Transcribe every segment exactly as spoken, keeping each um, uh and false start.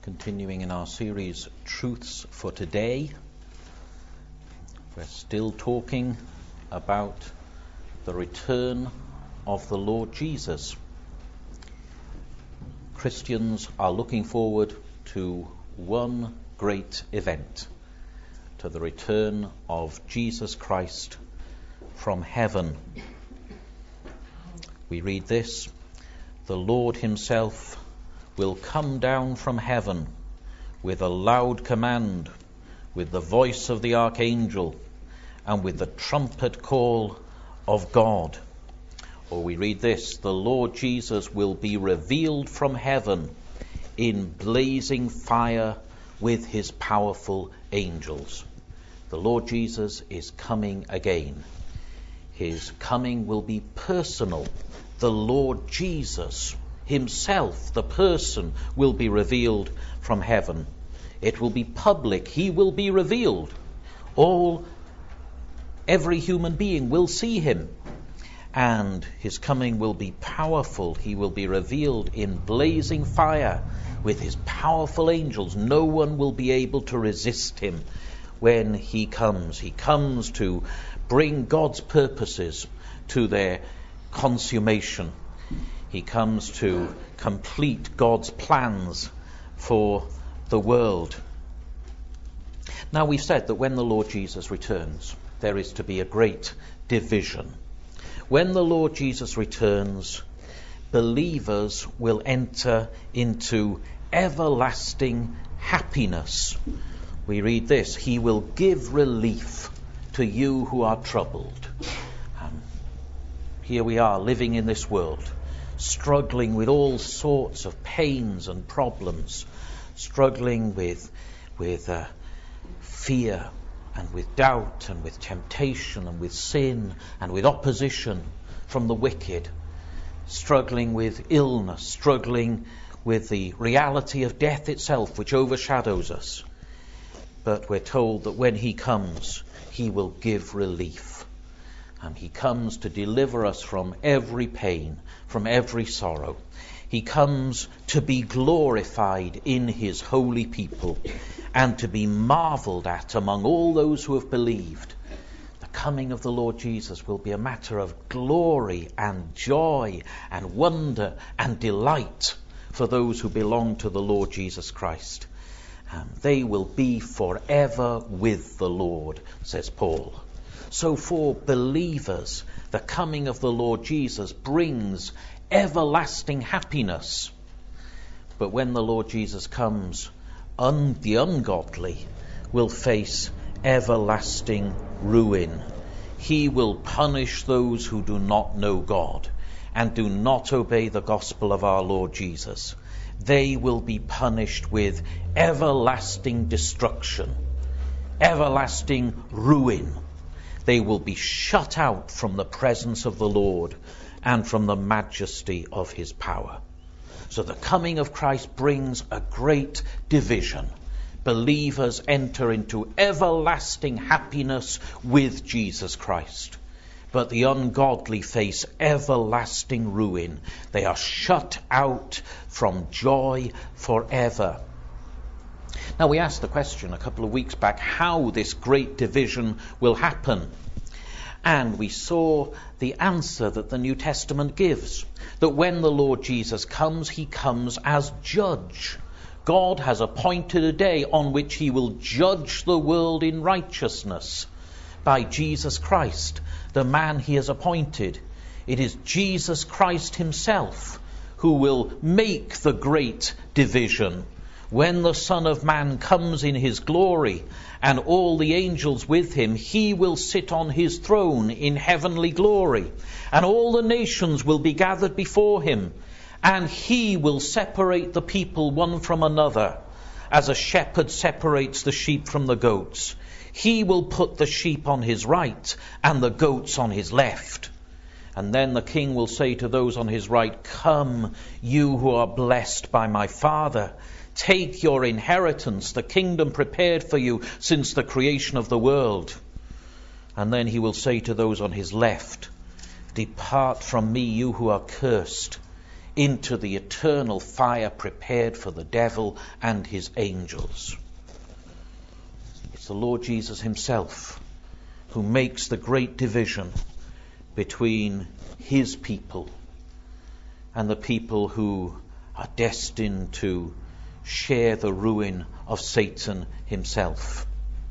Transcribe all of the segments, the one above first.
continuing in our series Truths for Today. We're still talking about the return of the Lord Jesus. Christians are looking forward to one great event, to the return of Jesus Christ from heaven. We read this: "The Lord himself will come down from heaven with a loud command, with the voice of the archangel, and with the trumpet call of God." Or we read this: "The Lord Jesus will be revealed from heaven in blazing fire with his powerful angels." The Lord Jesus is coming again. His coming will be personal. The Lord Jesus himself, the person, will be revealed from heaven. It will be public. He will be revealed. All, every human being will see him. And his coming will be powerful. He will be revealed in blazing fire with his powerful angels. No one will be able to resist him when he comes. He comes to bring God's purposes to their consummation. He comes to complete God's plans for the world. Now, we've said that when the Lord Jesus returns, there is to be a great division. When the Lord Jesus returns, believers will enter into everlasting happiness. We read this: "He will give relief to you who are troubled." Um, here we are living in this world, struggling with all sorts of pains and problems, struggling with with uh, fear and with doubt and with temptation and with sin and with opposition from the wicked, struggling with illness, struggling with the reality of death itself, which overshadows us. But we're told that when he comes, he will give relief. And he comes to deliver us from every pain, from every sorrow. He comes to be glorified in his holy people and to be marveled at among all those who have believed. The coming of the Lord Jesus will be a matter of glory and joy and wonder and delight for those who belong to the Lord Jesus Christ. Um, they will be forever with the Lord, says Paul. So for believers, the coming of the Lord Jesus brings everlasting happiness. But when the Lord Jesus comes, un- the ungodly will face everlasting ruin. He will punish those who do not know God and do not obey the gospel of our Lord Jesus. They will be punished with everlasting destruction, everlasting ruin. They will be shut out from the presence of the Lord and from the majesty of his power. So the coming of Christ brings a great division. Believers enter into everlasting happiness with Jesus Christ. But the ungodly face everlasting ruin. They are shut out from joy forever. Now, we asked the question a couple of weeks back how this great division will happen. And we saw the answer that the New Testament gives. That when the Lord Jesus comes, he comes as judge. God has appointed a day on which he will judge the world in righteousness by Jesus Christ, the man he has appointed. It is Jesus Christ himself who will make the great division. When the Son of Man comes in his glory and all the angels with him, he will sit on his throne in heavenly glory, and all the nations will be gathered before him, and he will separate the people one from another, as a shepherd separates the sheep from the goats. He will put the sheep on his right and the goats on his left. And then the king will say to those on his right, "Come, you who are blessed by my Father. Take your inheritance, the kingdom prepared for you since the creation of the world." And then he will say to those on his left, "Depart from me, you who are cursed, into the eternal fire prepared for the devil and his angels. It's the Lord Jesus himself who makes the great division between his people and the people who are destined to share the ruin of Satan himself.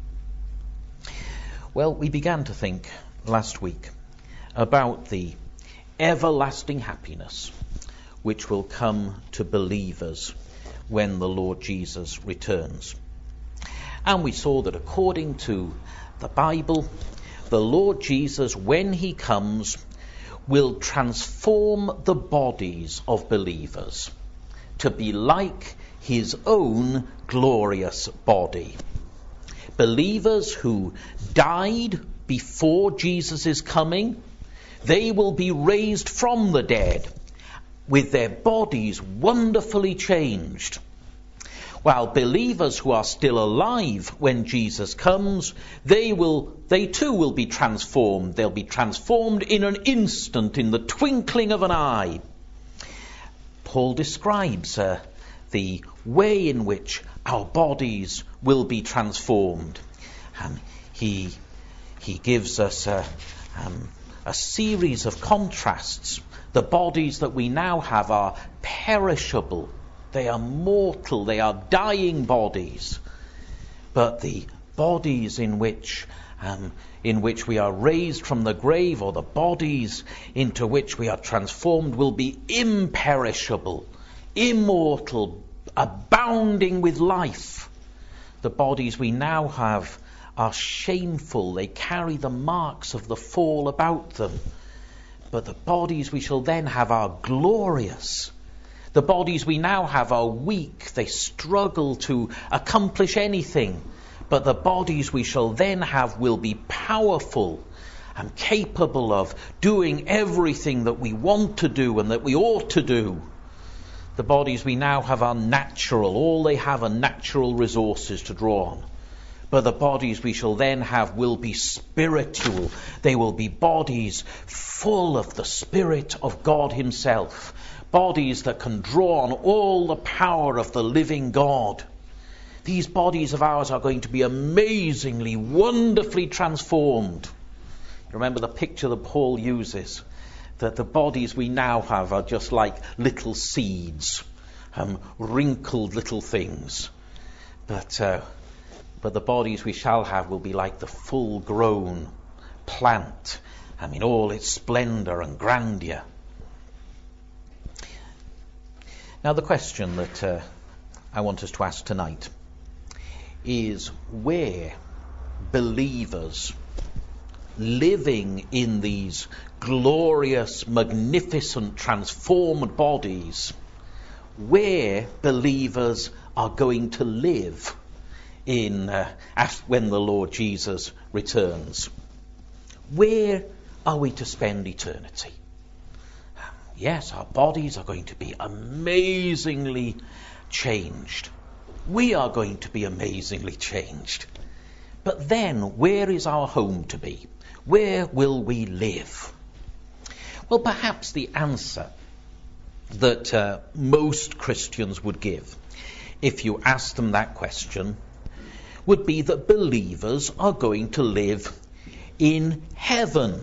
Well, we began to think last week about the everlasting happiness which will come to believers when the Lord Jesus returns. And we saw that according to the Bible, the Lord Jesus, when he comes, will transform the bodies of believers to be like his own glorious body. Believers who died before Jesus' coming, they will be raised from the dead with their bodies wonderfully changed. While believers who are still alive when Jesus comes, they will, they too will be transformed. They'll be transformed in an instant, in the twinkling of an eye. Paul describes uh, the way in which our bodies will be transformed. Um, he he gives us a, um, a series of contrasts. The bodies that we now have are perishable. They are mortal. They are dying bodies. But the bodies in which um, in which we are raised from the grave, or the bodies into which we are transformed, will be imperishable, immortal, abounding with life. The bodies we now have are shameful. They carry the marks of the fall about them. But the bodies we shall then have are glorious. The bodies we now have are weak. They struggle to accomplish anything. But the bodies we shall then have will be powerful and capable of doing everything that we want to do and that we ought to do. The bodies we now have are natural. All they have are natural resources to draw on. But the bodies we shall then have will be spiritual. They will be bodies full of the Spirit of God himself. Bodies that can draw on all the power of the living God. These bodies of ours are going to be amazingly, wonderfully transformed. Remember the picture that Paul uses, that the bodies we now have are just like little seeds, um, wrinkled little things. But uh, but the bodies we shall have will be like the full-grown plant, I mean, all its splendour and grandeur. Now, the question that uh, I want us to ask tonight is where believers living in these glorious, magnificent, transformed bodies, where believers are going to live in uh, when the Lord Jesus returns. Where are we to spend eternity? Yes, our bodies are going to be amazingly changed. We are going to be amazingly changed. But then, where is our home to be? Where will we live? Well, perhaps the answer that uh, most Christians would give, if you asked them that question, would be that believers are going to live in heaven.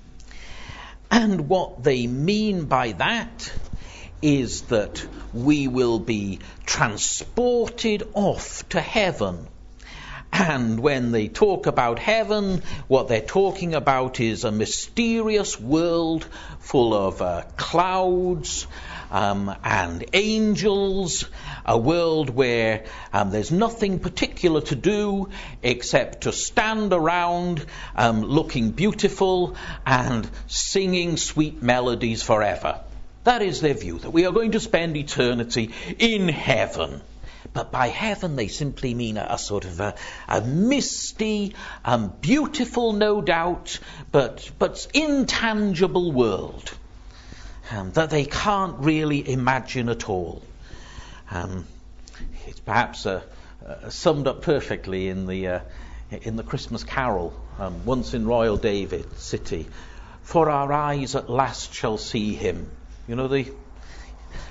And what they mean by that is that we will be transported off to heaven. And when they talk about heaven, what they're talking about is a mysterious world full of uh, clouds um, and angels, a world where um, there's nothing particular to do except to stand around um, looking beautiful and singing sweet melodies forever. That is their view, that we are going to spend eternity in heaven. But by heaven they simply mean a, a sort of a, a misty, um, beautiful, no doubt, but but intangible world um, that they can't really imagine at all. Um, it's perhaps uh, uh, summed up perfectly in the uh, in the Christmas Carol, um, once in Royal David City. For our eyes at last shall see him. You know the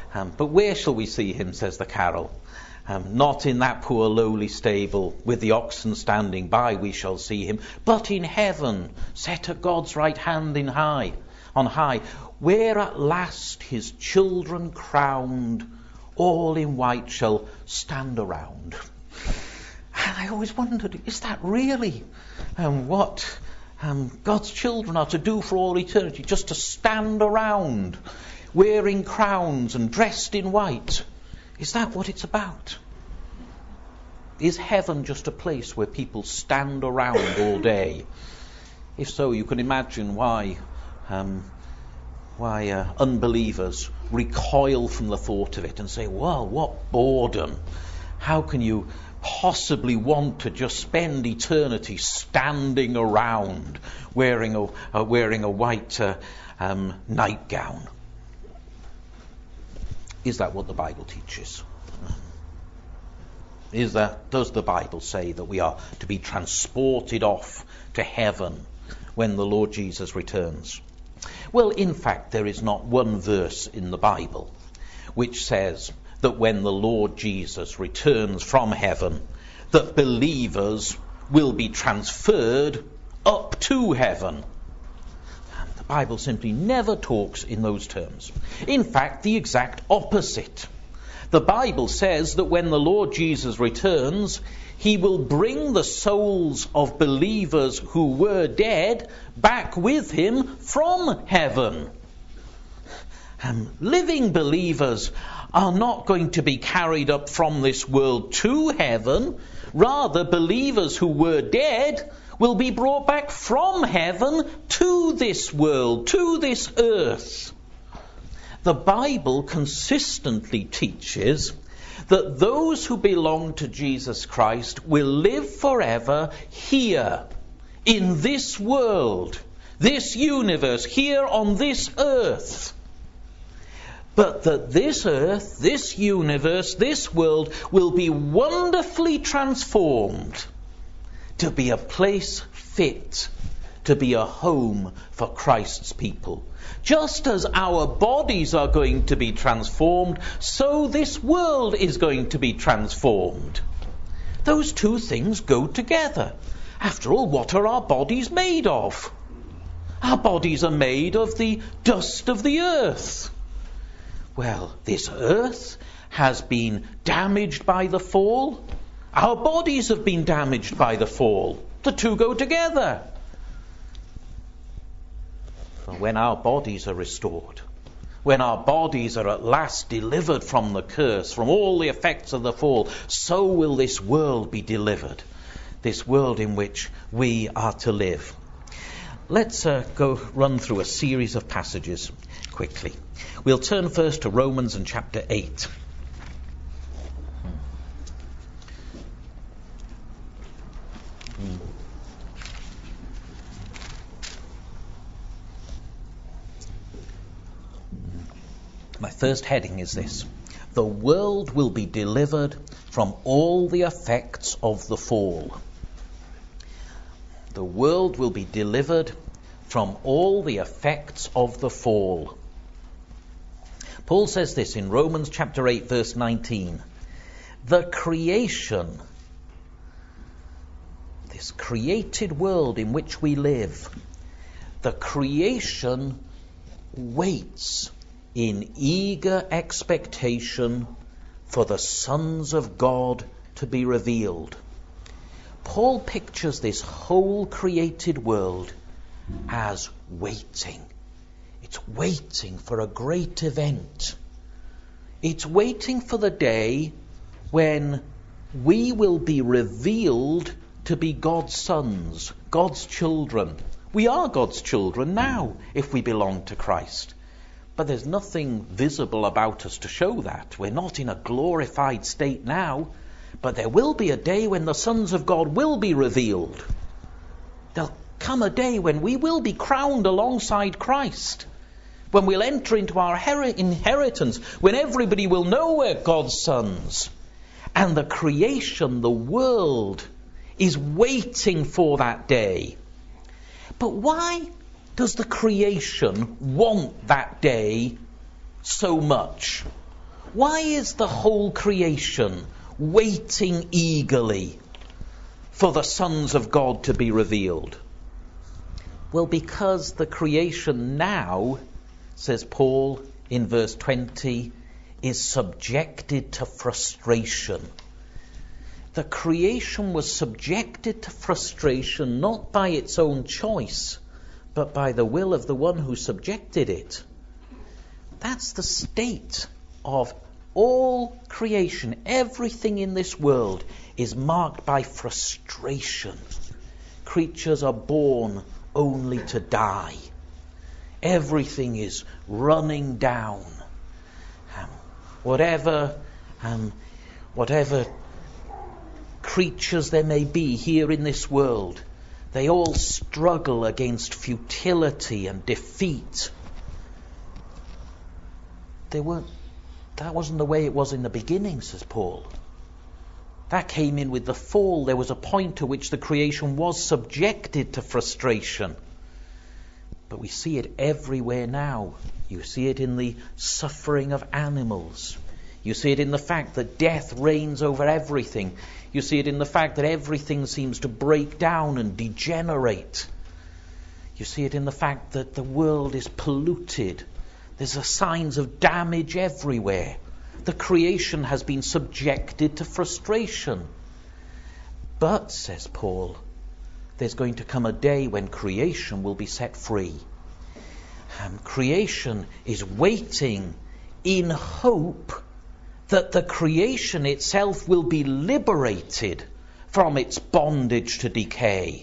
Um, but where shall we see him, says the carol? Um, not in that poor lowly stable, with the oxen standing by we shall see him, but in heaven, set at God's right hand in high, on high, where at last his children crowned, all in white shall stand around. And I always wondered, is that really um, what um, God's children are to do for all eternity? Just to stand around, wearing crowns and dressed in white? Is that what it's about? Is heaven just a place where people stand around all day? If so, you can imagine why um, why uh, unbelievers recoil from the thought of it and say, well, what boredom. How can you possibly want to just spend eternity standing around wearing a, uh, wearing a white uh, um, nightgown? Is that what the Bible teaches? Is that, does the Bible say that we are to be transported off to heaven when the Lord Jesus returns? Well, in fact, there is not one verse in the Bible which says that when the Lord Jesus returns from heaven, that believers will be transferred up to heaven. The Bible simply never talks in those terms. In fact, the exact opposite. The Bible says that when the Lord Jesus returns, he will bring the souls of believers who were dead back with him from heaven. Um, living believers are not going to be carried up from this world to heaven. Rather, believers who were dead will be brought back from heaven to this world, to this earth. The Bible consistently teaches that those who belong to Jesus Christ will live forever here, in this world, this universe, here on this earth. But that this earth, this universe, this world will be wonderfully transformed to be a place fit to be a home for Christ's people. Just as our bodies are going to be transformed, so this world is going to be transformed. Those two things go together. After all, what are our bodies made of? Our bodies are made of the dust of the earth. Well, this earth has been damaged by the fall. Our bodies have been damaged by the fall. The two go together. But when our bodies are restored, when our bodies are at last delivered from the curse, from all the effects of the fall, so will this world be delivered, this world in which we are to live. Let's uh, go run through a series of passages quickly. We'll turn first to Romans and chapter eight. Hmm. My first heading is this: the world will be delivered from all the effects of the fall. The world will be delivered from all the effects of the fall. Paul says this in Romans chapter eight, verse nineteen. The creation, this created world in which we live, the creation waits in eager expectation for the sons of God to be revealed. Paul pictures this whole created world as waiting. It's waiting for a great event. It's waiting for the day when we will be revealed to be God's sons, God's children. We are God's children now if we belong to Christ. But there's nothing visible about us to show that. We're not in a glorified state now, but there will be a day when the sons of God will be revealed. There'll come a day when we will be crowned alongside Christ, when we'll enter into our inheritance, when everybody will know we're God's sons. And the creation, the world, is waiting for that day. But why does the creation want that day so much? Why is the whole creation waiting eagerly for the sons of God to be revealed? Well, because the creation now, says Paul in verse twenty, is subjected to frustration. The creation was subjected to frustration not by its own choice, but by the will of the one who subjected it. That's the state of all creation. Everything in this world is marked by frustration. Creatures are born only to die. Everything is running down. Um, whatever, um, whatever creatures there may be here in this world, they all struggle against futility and defeat. They weren't, that wasn't the way it was in the beginning, says Paul. That came in with the fall. There was a point to which the creation was subjected to frustration. But we see it everywhere now. You see it in the suffering of animals. You see it in the fact that death reigns over everything. You see it in the fact that everything seems to break down and degenerate. You see it in the fact that the world is polluted. There's a signs of damage everywhere. The creation has been subjected to frustration. But, says Paul, there's going to come a day when creation will be set free. Um, creation is waiting in hope that the creation itself will be liberated from its bondage to decay.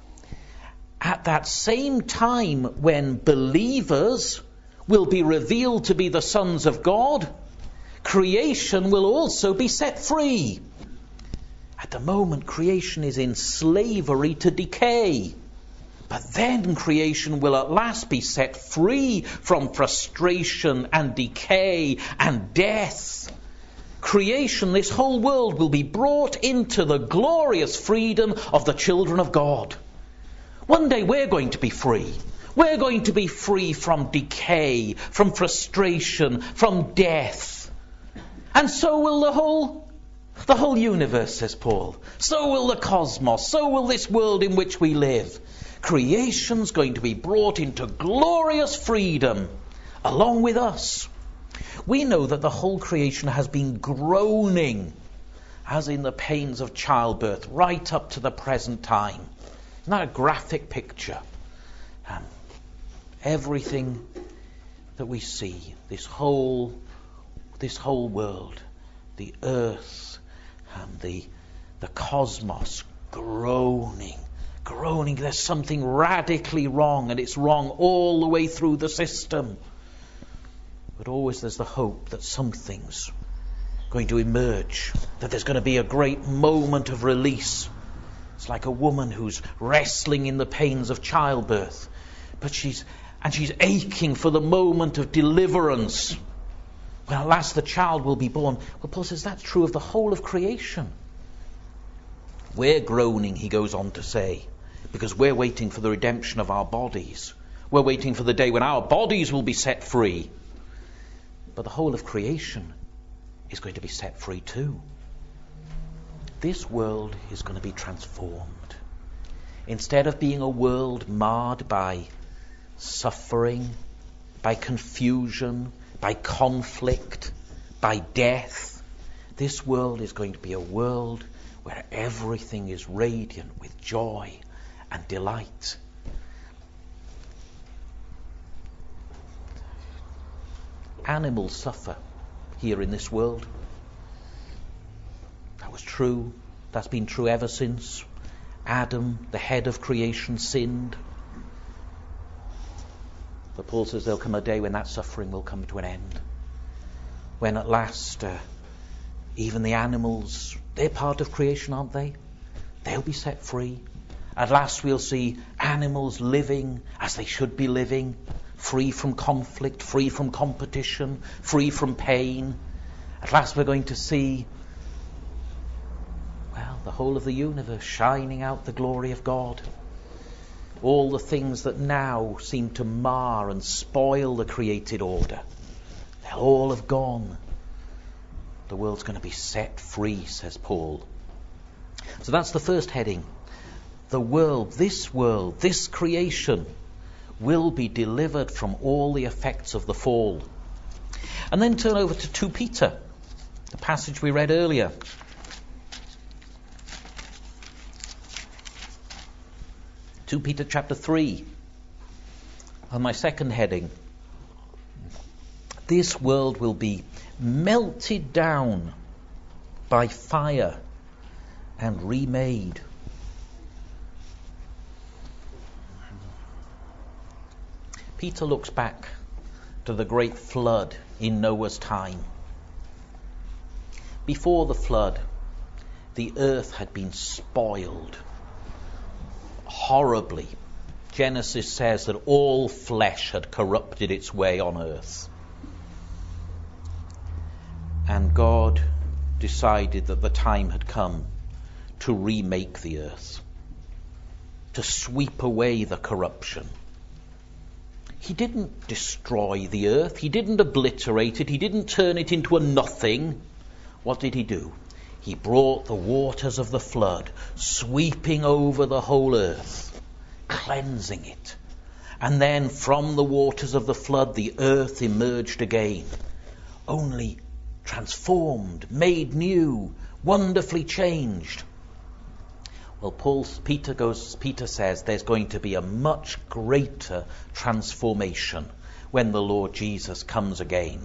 At that same time when believers will be revealed to be the sons of God, creation will also be set free. At the moment, creation is in slavery to decay. But then creation will at last be set free from frustration and decay and death. Creation, this whole world, will be brought into the glorious freedom of the children of God. One day we're going to be free. We're going to be free from decay, from frustration, from death. And so will the whole, the whole universe, says Paul. So will the cosmos. So will this world in which we live. Creation's going to be brought into glorious freedom along with us. We know that the whole creation has been groaning, as in the pains of childbirth, right up to the present time. Isn't that a graphic picture? Um, everything that we see, this whole, this whole world, the earth, and the the cosmos, groaning, groaning. There's something radically wrong, and it's wrong all the way through the system. But always there's the hope that something's going to emerge, that there's going to be a great moment of release. It's like a woman who's wrestling in the pains of childbirth, but she's and she's aching for the moment of deliverance. When at last the child will be born. Well, Paul says that's true of the whole of creation. We're groaning, he goes on to say, because we're waiting for the redemption of our bodies. We're waiting for the day when our bodies will be set free. But the whole of creation is going to be set free too. This world is going to be transformed. Instead of being a world marred by suffering, by confusion, by conflict, by death, this world is going to be a world where everything is radiant with joy and delight. Animals suffer here in this world. That was true. That's been true ever since Adam, the head of creation, sinned. But Paul says there'll come a day when that suffering will come to an end. When at last, uh, even the animals, they're part of creation, aren't they? They'll be set free. At last we'll see animals living as they should be living, free from conflict, free from competition, free from pain. At last we're going to see, well, the whole of the universe shining out the glory of God. All the things that now seem to mar and spoil the created order, they'll all have gone. The world's going to be set free, says Paul. So that's the first heading. The world, this world, this creation will be delivered from all the effects of the fall. And then turn over to Second Peter, the passage we read earlier. Second Peter chapter three, on my second heading. This world will be melted down by fire and remade. Peter looks back to the great flood in Noah's time. Before the flood, the earth had been spoiled horribly. Genesis says that all flesh had corrupted its way on earth. And God decided that the time had come to remake the earth, to sweep away the corruption. He didn't destroy the earth. He didn't obliterate it. He didn't turn it into a nothing. What did he do? He brought the waters of the flood, sweeping over the whole earth, cleansing it. And then from the waters of the flood, the earth emerged again, only transformed, made new, wonderfully changed. Well, Paul, Peter goes. Peter says there's going to be a much greater transformation when the Lord Jesus comes again.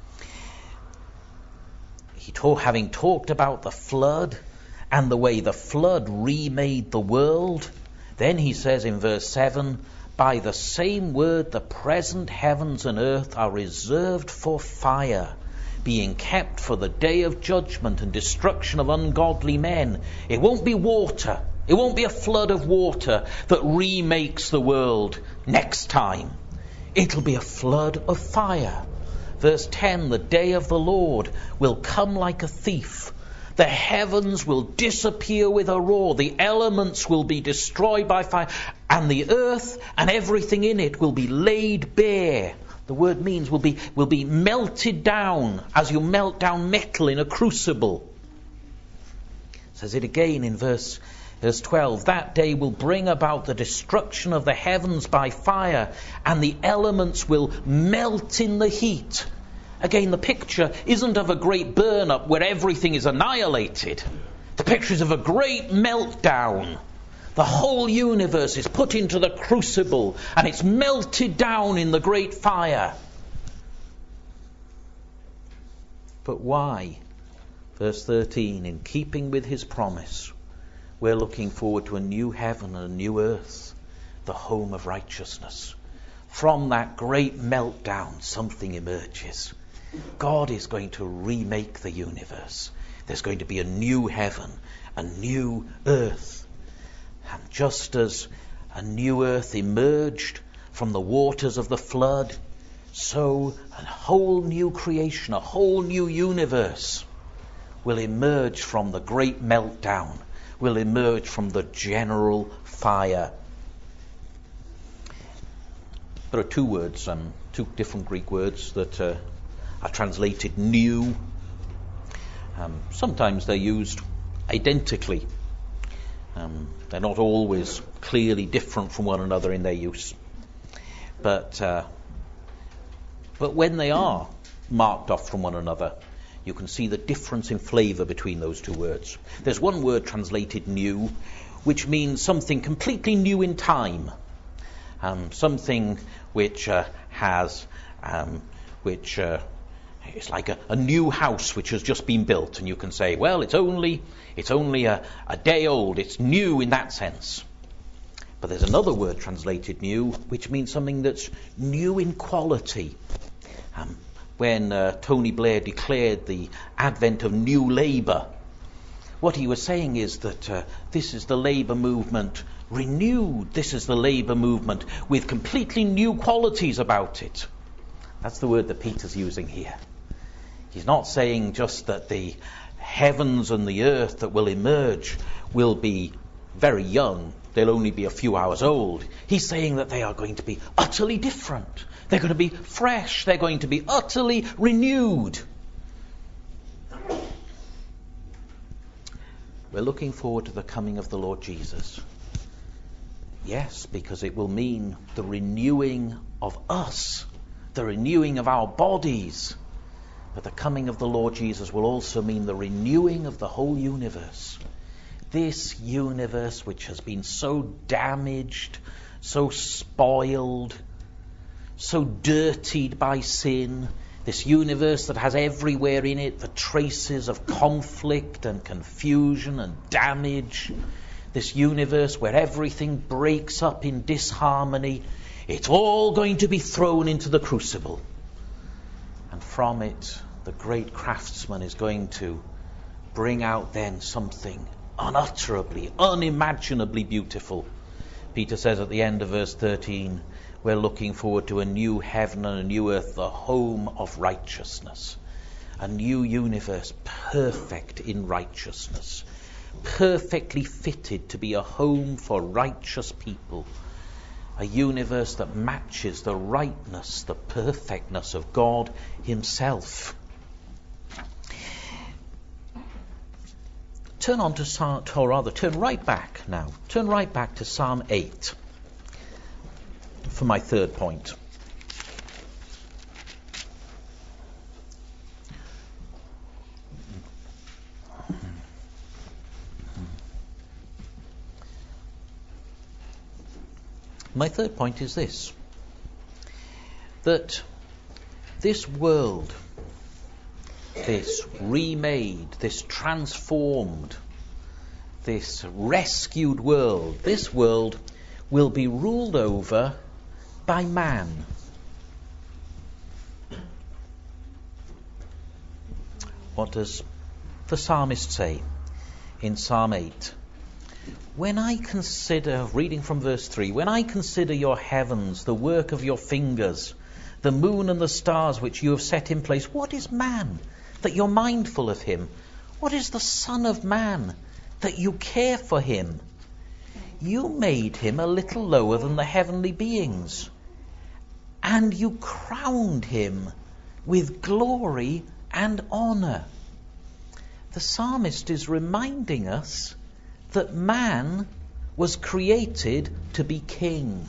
He talk, having talked about the flood and the way the flood remade the world, then he says in verse seven, by the same word the present heavens and earth are reserved for fire, being kept for the day of judgment and destruction of ungodly men. It won't be water. It won't be a flood of water that remakes the world next time. It'll be a flood of fire. Verse ten, the day of the Lord will come like a thief. The heavens will disappear with a roar. The elements will be destroyed by fire. And the earth and everything in it will be laid bare. The word means will be will be melted down as you melt down metal in a crucible. It says it again in verse, verse twelve. That day will bring about the destruction of the heavens by fire, and the elements will melt in the heat. Again, the picture isn't of a great burn-up where everything is annihilated. The picture is of a great meltdown. The whole universe is put into the crucible and it's melted down in the great fire. But why? Verse thirteen, in keeping with his promise, we're looking forward to a new heaven and a new earth, the home of righteousness. From that great meltdown, something emerges. God is going to remake the universe. There's going to be a new heaven, a new earth. And just as a new earth emerged from the waters of the flood, so a whole new creation, a whole new universe will emerge from the great meltdown, will emerge from the general fire. There are two words, um, two different Greek words that uh, are translated new. Um, sometimes they're used identically. Um, they're not always clearly different from one another in their use. But uh, but when they are marked off from one another, you can see the difference in flavour between those two words. There's one word translated new, which means something completely new in time. Um, something which uh, has, um, which uh, is like a, a new house which has just been built, and you can say, well, it's only it's only a, a day old. It's new in that sense. But there's another word translated new, which means something that's new in quality. Um, when uh, Tony Blair declared the advent of new Labour, what he was saying is that uh, this is the Labour movement renewed. This is the Labour movement with completely new qualities about it. That's the word that Peter's using here. He's not saying just that the heavens and the earth that will emerge will be very young. They'll only be a few hours old. He's saying that they are going to be utterly different. They're going to be fresh. They're going to be utterly renewed. We're looking forward to the coming of the Lord Jesus. Yes, because it will mean the renewing of us, the renewing of our bodies. But the coming of the Lord Jesus will also mean the renewing of the whole universe. This universe which has been so damaged, so spoiled, so dirtied by sin, this universe that has everywhere in it the traces of conflict and confusion and damage, this universe where everything breaks up in disharmony, it's all going to be thrown into the crucible. And from it, the great craftsman is going to bring out then something unutterably, unimaginably beautiful. Peter says at the end of verse thirteen, we're looking forward to a new heaven and a new earth, the home of righteousness. A new universe, perfect in righteousness, perfectly fitted to be a home for righteous people. A universe that matches the rightness, the perfectness of God himself. Turn on to Psalm, or rather, turn right back now. Turn right back to Psalm eight for my third point. My third point is this, that this world, this remade, this transformed, this rescued world, this world will be ruled over by man. What does the psalmist say in Psalm eight? When I consider, reading from verse three, when I consider your heavens, the work of your fingers, the moon and the stars which you have set in place, what is man that you're mindful of him? What is the Son of Man that you care for him? You made him a little lower than the heavenly beings, and you crowned him with glory and honor. The psalmist is reminding us that man was created to be king.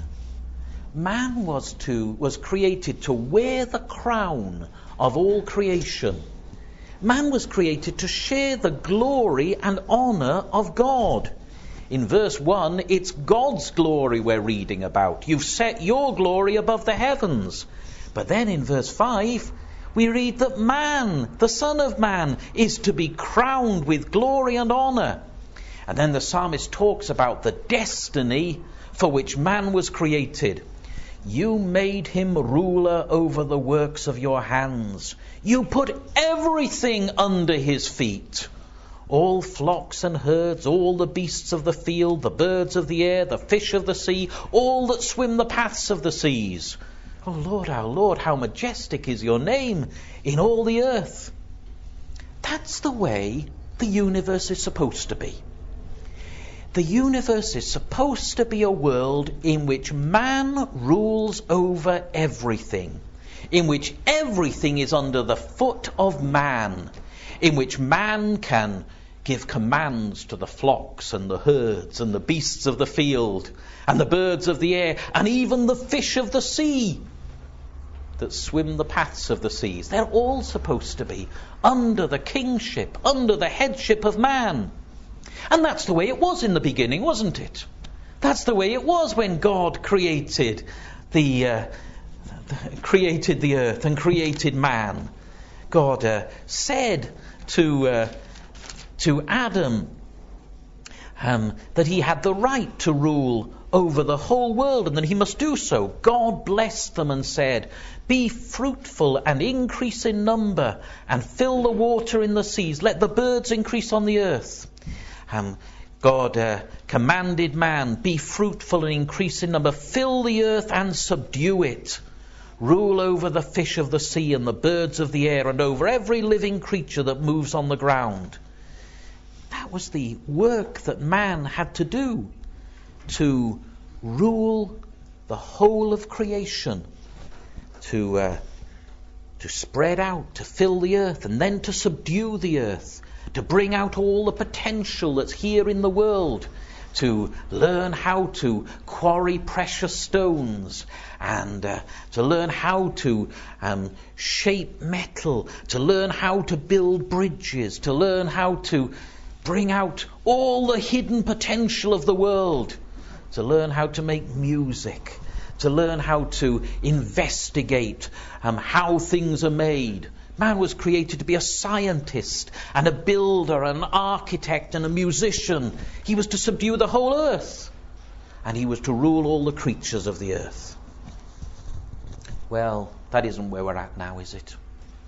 Man was to was created to wear the crown of all creation. Man was created to share the glory and honor of God. In verse one, it's God's glory we're reading about. You've set your glory above the heavens. But then in verse five, we read that man, the Son of Man, is to be crowned with glory and honor. And then the psalmist talks about the destiny for which man was created. You made him ruler over the works of your hands. You put everything under his feet. All flocks and herds, all the beasts of the field, the birds of the air, the fish of the sea, all that swim the paths of the seas. Oh Lord, our Lord, how majestic is your name in all the earth. That's the way the universe is supposed to be. The universe is supposed to be a world in which man rules over everything, in which everything is under the foot of man, in which man can give commands to the flocks and the herds and the beasts of the field and the birds of the air and even the fish of the sea that swim the paths of the seas. They're all supposed to be under the kingship, under the headship of man. And that's the way it was in the beginning, wasn't it? That's the way it was when God created the uh, created the earth and created man. God uh, said to uh, to Adam um, that he had the right to rule over the whole world and that he must do so. God blessed them and said, "Be fruitful and increase in number and fill the water in the seas. Let the birds increase on the earth." Um, God uh, commanded man, be fruitful and increase in number, fill the earth and subdue it. Rule over the fish of the sea and the birds of the air and over every living creature that moves on the ground. That was the work that man had to do, to rule the whole of creation, to, uh, to spread out, to fill the earth and then to subdue the earth. to bring out all the potential that's here in the world, to learn how to quarry precious stones, and uh, to learn how to um, shape metal, to learn how to build bridges, to learn how to bring out all the hidden potential of the world, to learn how to make music, to learn how to investigate um, how things are made. Man was created to be a scientist and a builder, an architect and a musician. He was to subdue the whole earth, and he was to rule all the creatures of the earth. Well, that isn't where we're at now, is it?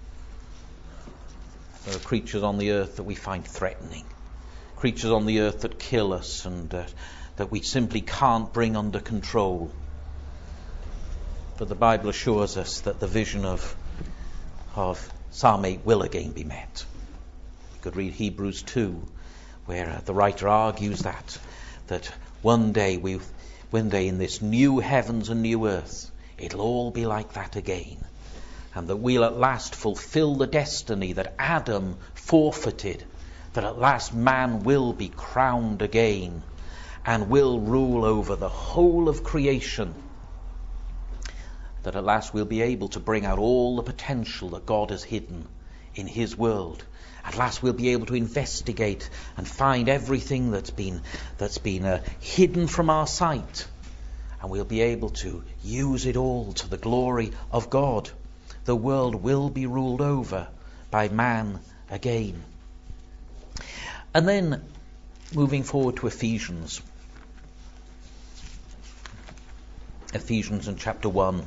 There are creatures on the earth that we find threatening, creatures on the earth that kill us and uh, that we simply can't bring under control. But the Bible assures us that the vision of of Psalm eight will again be met. You could read Hebrews two, where uh, the writer argues that that one day we, one day in this new heavens and new earth, it'll all be like that again, and that we'll at last fulfill the destiny that Adam forfeited. That at last man will be crowned again, and will rule over the whole of creation. That at last we'll be able to bring out all the potential that God has hidden in his world. At last we'll be able to investigate and find everything that's been that's been uh, hidden from our sight, and we'll be able to use it all to the glory of God. The world will be ruled over by man again. And then moving forward to Ephesians. Ephesians in chapter one.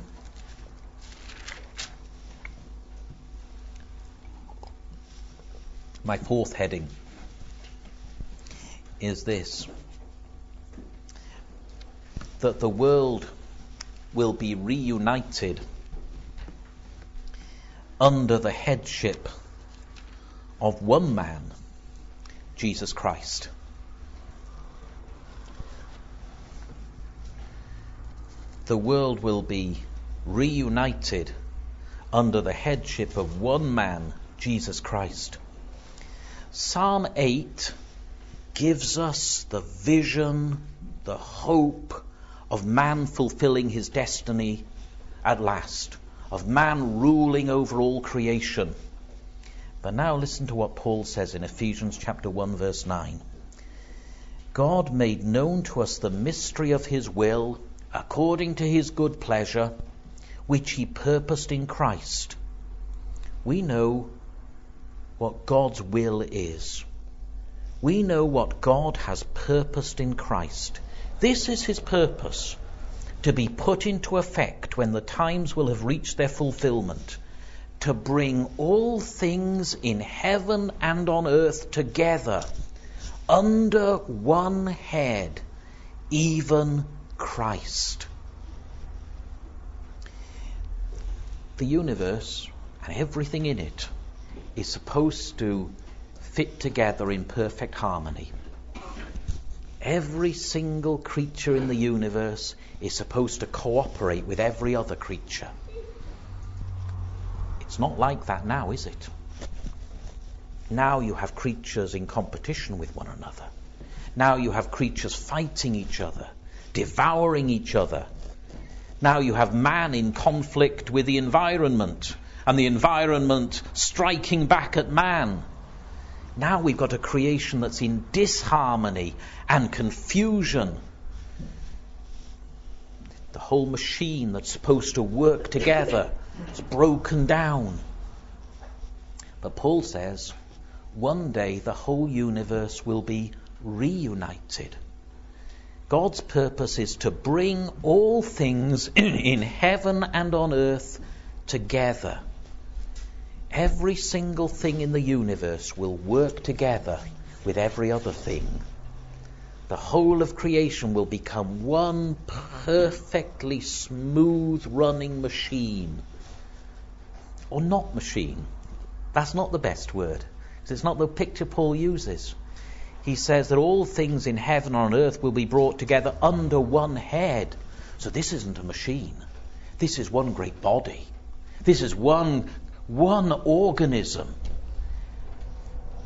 My fourth heading is this: that the world will be reunited under the headship of one man, Jesus Christ. The world will be reunited under the headship of one man, Jesus Christ. Psalm eight gives us the vision, the hope of man fulfilling his destiny at last, of man ruling over all creation. But now listen to what Paul says in Ephesians chapter one verse nine. God made known to us the mystery of his will, according to his good pleasure, which he purposed in Christ. We know what God's will is. We know what God has purposed in Christ. This is his purpose, to be put into effect when the times will have reached their fulfillment, to bring all things in heaven and on earth together under one head, even Christ. The universe and everything in it is supposed to fit together in perfect harmony. Every single creature in the universe is supposed to cooperate with every other creature. It's not like that now, is it? Now you have creatures in competition with one another. Now you have creatures fighting each other, devouring each other. Now you have man in conflict with the environment, and the environment striking back at man. Now we've got a creation that's in disharmony and confusion. The whole machine that's supposed to work together is broken down. But Paul says, one day the whole universe will be reunited. God's purpose is to bring all things in heaven and on earth together. Every single thing in the universe will work together with every other thing. The whole of creation will become one perfectly smooth running machine. Or not machine. That's not the best word. It's not the picture Paul uses. He says that all things in heaven and on earth will be brought together under one head. So this isn't a machine. This is one great body. This is one, one organism.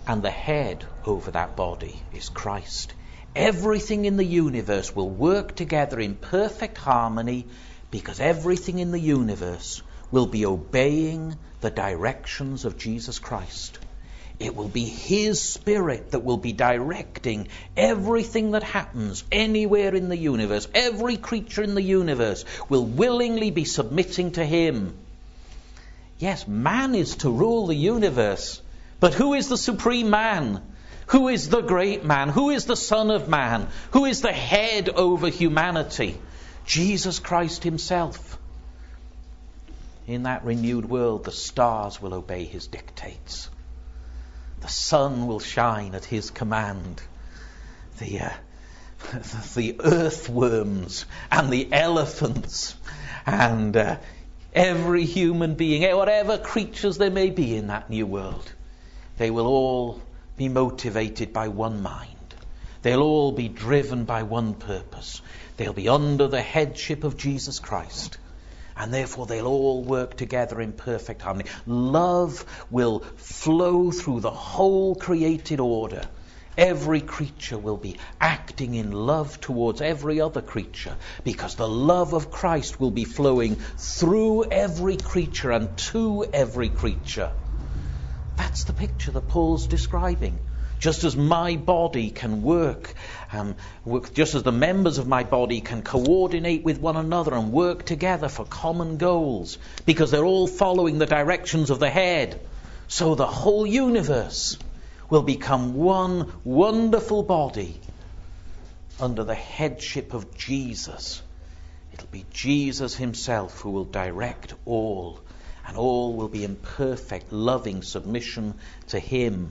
And the head over that body is Christ. Everything in the universe will work together in perfect harmony because everything in the universe will be obeying the directions of Jesus Christ. It will be His Spirit that will be directing everything that happens anywhere in the universe. Every creature in the universe will willingly be submitting to Him. Yes, man is to rule the universe. But who is the supreme man? Who is the great man? Who is the Son of Man? Who is the head over humanity? Jesus Christ Himself. In that renewed world, the stars will obey His dictates. The sun will shine at His command. The, uh, the earthworms and the elephants and uh, every human being, whatever creatures there may be in that new world, they will all be motivated by one mind. They'll all be driven by one purpose. They'll be under the headship of Jesus Christ. And therefore they'll all work together in perfect harmony. Love will flow through the whole created order. Every creature will be acting in love towards every other creature because the love of Christ will be flowing through every creature and to every creature. That's the picture that Paul's describing. Just as my body can work, um, work, just as the members of my body can coordinate with one another and work together for common goals, because they're all following the directions of the head, so the whole universe will become one wonderful body under the headship of Jesus. It'll be Jesus Himself who will direct all. And all will be in perfect, loving submission to Him.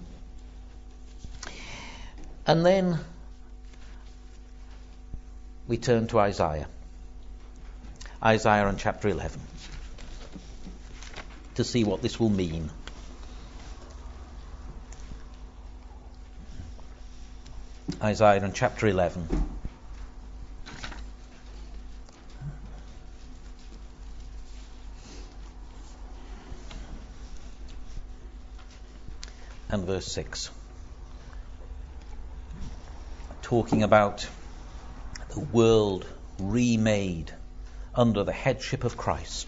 And then we turn to Isaiah. Isaiah in chapter eleven. To see what this will mean. Isaiah in chapter eleven. And verse six, talking about the world remade under the headship of Christ.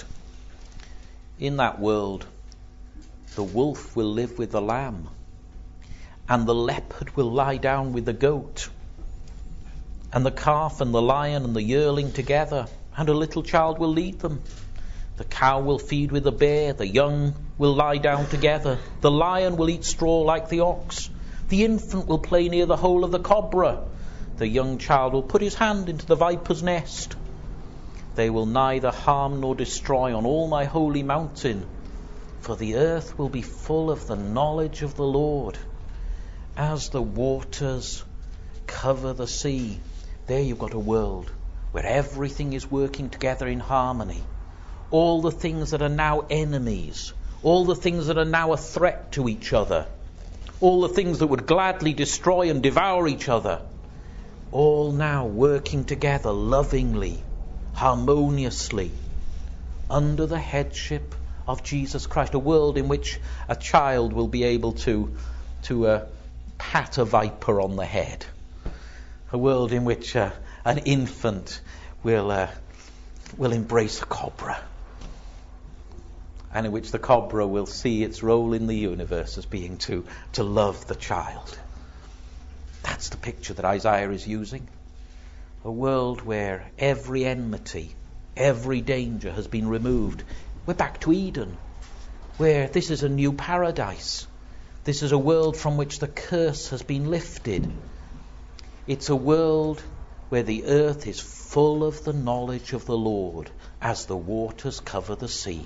In that world, the wolf will live with the lamb, and the leopard will lie down with the goat, and the calf and the lion and the yearling together, and a little child will lead them. The cow will feed with the bear, the young will lie down together, the lion will eat straw like the ox, the infant will play near the hole of the cobra, the young child will put his hand into the viper's nest. They will neither harm nor destroy on all my holy mountain, for the earth will be full of the knowledge of the Lord. As the waters cover the sea, there you've got a world where everything is working together in harmony. All the things that are now enemies, all the things that are now a threat to each other, all the things that would gladly destroy and devour each other, all now working together lovingly, harmoniously, under the headship of Jesus Christ. A world in which a child will be able to, to uh, pat a viper on the head. A world in which uh, an infant will, uh, will embrace a cobra. And in which the cobra will see its role in the universe as being to, to love the child. That's the picture that Isaiah is using. A world where every enmity, every danger has been removed. We're back to Eden, where this is a new paradise. This is a world from which the curse has been lifted. It's a world where the earth is full of the knowledge of the Lord as the waters cover the sea.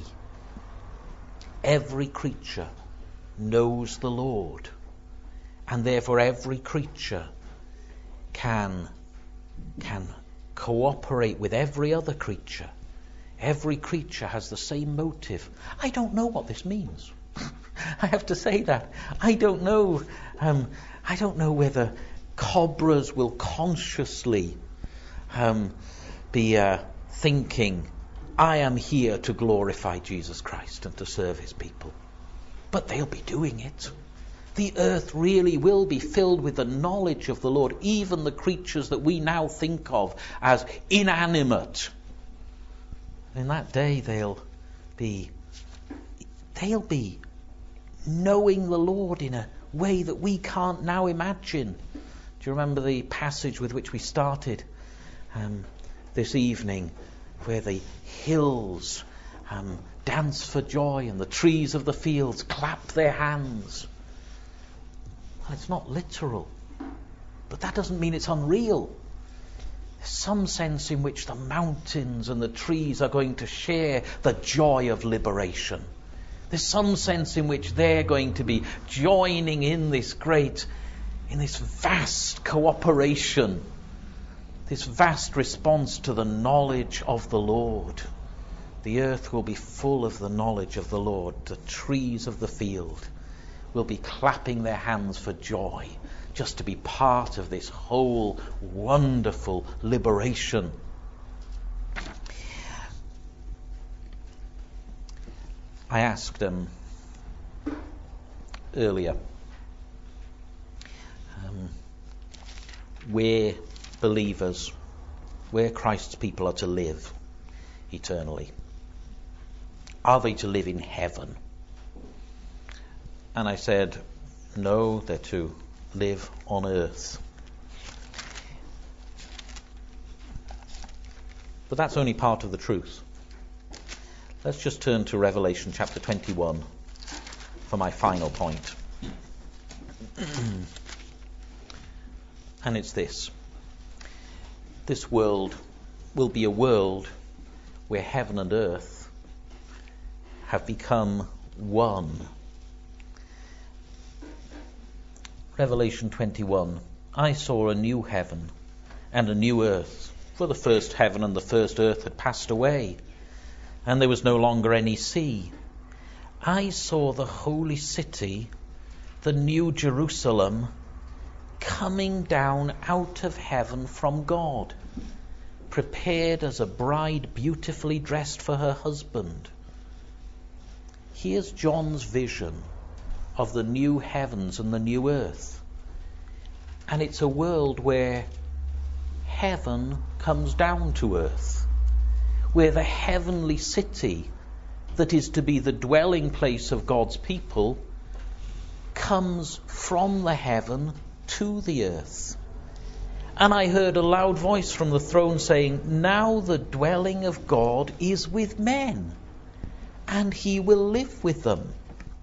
Every creature knows the Lord, and therefore every creature can, can cooperate with every other creature. Every creature has the same motive. I don't know what this means. I have to say that. I don't know. Um, I don't know whether cobras will consciously um, be uh, thinking, I am here to glorify Jesus Christ and to serve His people. But they'll be doing it. The earth really will be filled with the knowledge of the Lord, even the creatures that we now think of as inanimate. In that day they'll be they'll be knowing the Lord in a way that we can't now imagine. Do you remember the passage with which we started um, this evening, where the hills um, dance for joy and the trees of the fields clap their hands? Well, it's not literal, but that doesn't mean it's unreal. There's some sense in which the mountains and the trees are going to share the joy of liberation. There's some sense in which they're going to be joining in this great, in this vast cooperation, this vast response to the knowledge of the Lord. The earth will be full of the knowledge of the Lord. The trees of the field will be clapping their hands for joy, just to be part of this whole wonderful liberation. I asked um, earlier um, where believers, where Christ's people are to live eternally. Are they to live in heaven? And I said, no, they're to live on earth. But that's only part of the truth. Let's just turn to Revelation chapter twenty-one for my final point. And it's this. This world will be a world where heaven and earth have become one. Revelation twenty-one. I saw a new heaven and a new earth, for the first heaven and the first earth had passed away, and there was no longer any sea. I saw the holy city, the new Jerusalem, coming down out of heaven from God, prepared as a bride beautifully dressed for her husband. Here's John's vision of the new heavens and the new earth. And it's a world where heaven comes down to earth, where the heavenly city that is to be the dwelling place of God's people comes from the heaven to the earth. And I heard a loud voice from the throne saying, now the dwelling of God is with men, and he will live with them.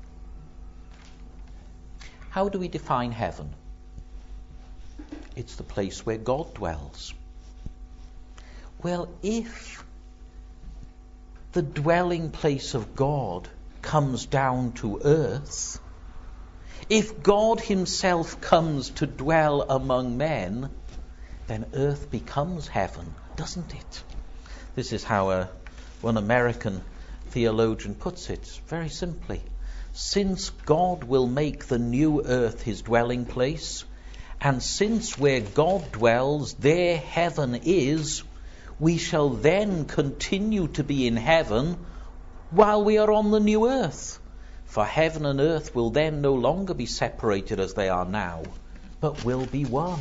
How do we define heaven? It's the place where God dwells. Well, if the dwelling place of God comes down to earth, if God himself comes to dwell among men, then earth becomes heaven, doesn't it? This is how a, one American theologian puts it, very simply. Since God will make the new earth his dwelling place, and since where God dwells, there heaven is, we shall then continue to be in heaven while we are on the new earth. For heaven and earth will then no longer be separated as they are now, but will be one.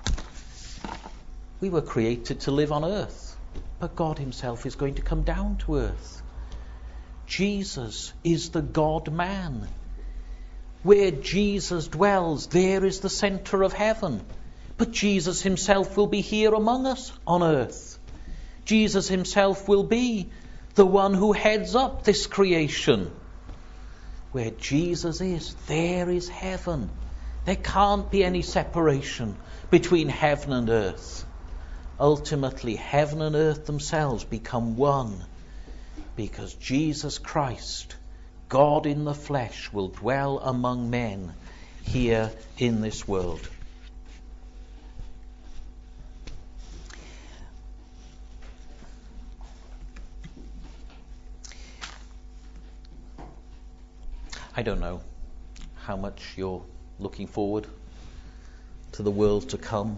We were created to live on earth, but God himself is going to come down to earth. Jesus is the God-man. Where Jesus dwells, there is the center of heaven. But Jesus himself will be here among us on earth. Jesus himself will be the one who heads up this creation. Where Jesus is, there is heaven. There can't be any separation between heaven and earth. Ultimately, heaven and earth themselves become one, because Jesus Christ, God in the flesh, will dwell among men here in this world. I don't know how much you're looking forward to the world to come,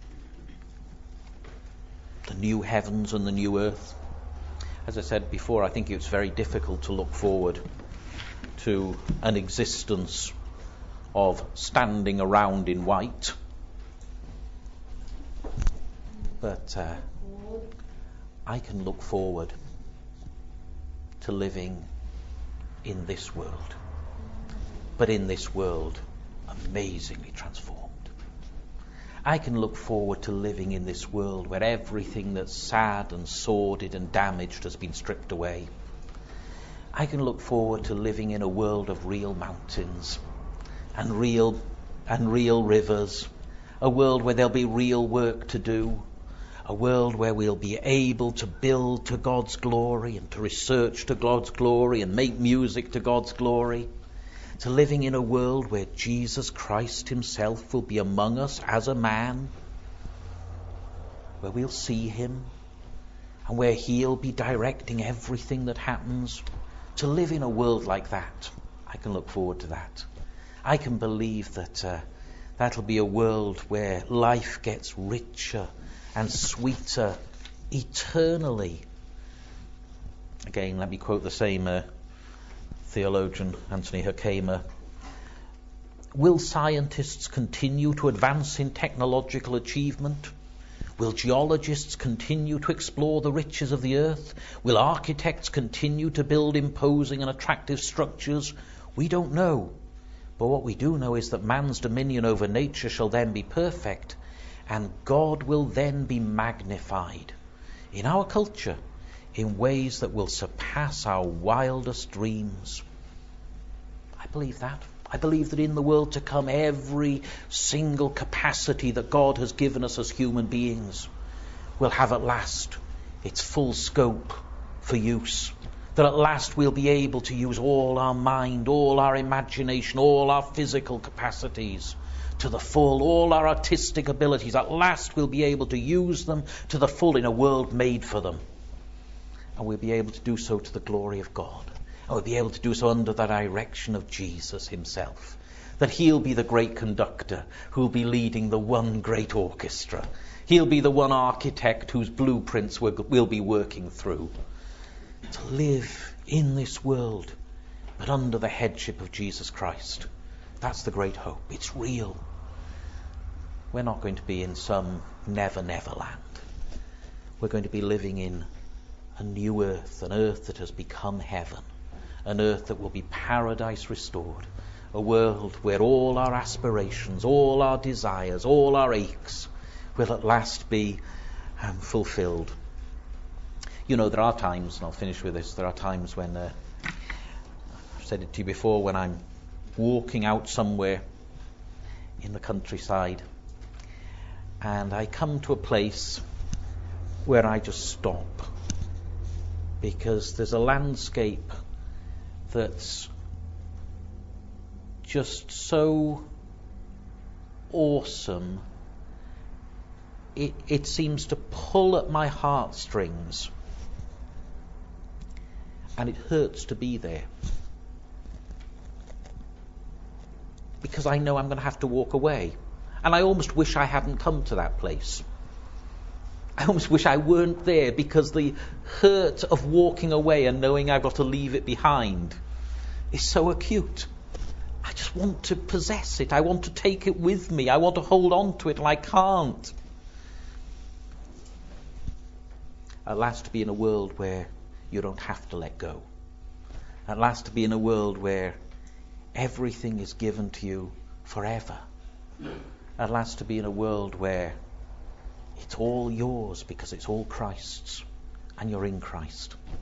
the new heavens and the new earth. As I said before, I think it's very difficult to look forward to an existence of standing around in white. But uh, I can look forward to living in this world, but in this world amazingly transformed. I can look forward to living in this world where everything that's sad and sordid and damaged has been stripped away. I can look forward to living in a world of real mountains and real and real rivers, a world where there'll be real work to do, a world where we'll be able to build to God's glory and to research to God's glory and make music to God's glory, to living in a world where Jesus Christ himself will be among us as a man, where we'll see him and where he'll be directing everything that happens. To live in a world like that, I can look forward to that. I can believe that uh, that'll be a world where life gets richer and sweeter eternally. Again, let me quote the same uh, theologian, Anthony Herkamer. Will scientists continue to advance in technological achievement? Will geologists continue to explore the riches of the earth? Will architects continue to build imposing and attractive structures? We don't know. But what we do know is that man's dominion over nature shall then be perfect, and God will then be magnified in our culture in ways that will surpass our wildest dreams. I believe that. I believe that in the world to come, every single capacity that God has given us as human beings will have at last its full scope for use. That at last we'll be able to use all our mind, all our imagination, all our physical capacities to the full, all our artistic abilities. At last we'll be able to use them to the full in a world made for them. And we'll be able to do so to the glory of God. And we'll be able to do so under the direction of Jesus himself. That he'll be the great conductor who'll be leading the one great orchestra. He'll be the one architect whose blueprints we'll, we'll be working through. To live in this world, but under the headship of Jesus Christ. That's the great hope. It's real. We're not going to be in some never, never land. We're going to be living in a new earth, an earth that has become heaven, an earth that will be paradise restored, a world where all our aspirations, all our desires, all our aches will at last be um, fulfilled. You know, there are times, and I'll finish with this, there are times when, uh, I've said it to you before, when I'm walking out somewhere in the countryside and I come to a place where I just stop because there's a landscape that's just so awesome, it, it seems to pull at my heartstrings, and it hurts to be there because I know I'm going to have to walk away, and I almost wish I hadn't come to that place. I almost wish I weren't there, because the hurt of walking away and knowing I've got to leave it behind is so acute. I just want to possess it. I want to take it with me. I want to hold on to it, and I can't. At last, to be in a world where you don't have to let go. At last, to be in a world where everything is given to you forever. At last, to be in a world where it's all yours because it's all Christ's, and you're in Christ.